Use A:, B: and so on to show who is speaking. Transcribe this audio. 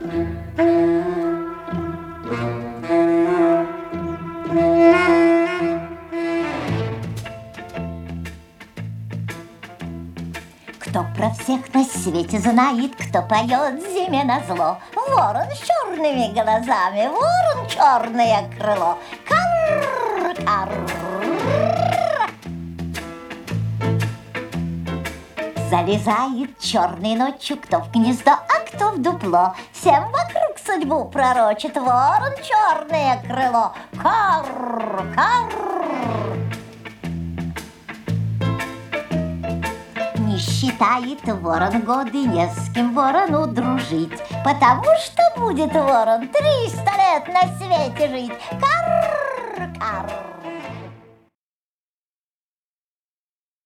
A: Кто про всех на свете знает, кто поет зиме назло? Ворон с черными глазами, ворон черное крыло. Карр, карр. Залезает черной ночью кто в гнездо, а кто в дупло. Всем вокруг судьбу пророчит ворон черное крыло. Карр, карр. Не считает ворон годы, не с кем ворону дружить, потому что будет ворон 300 лет на свете жить. Карр, карр.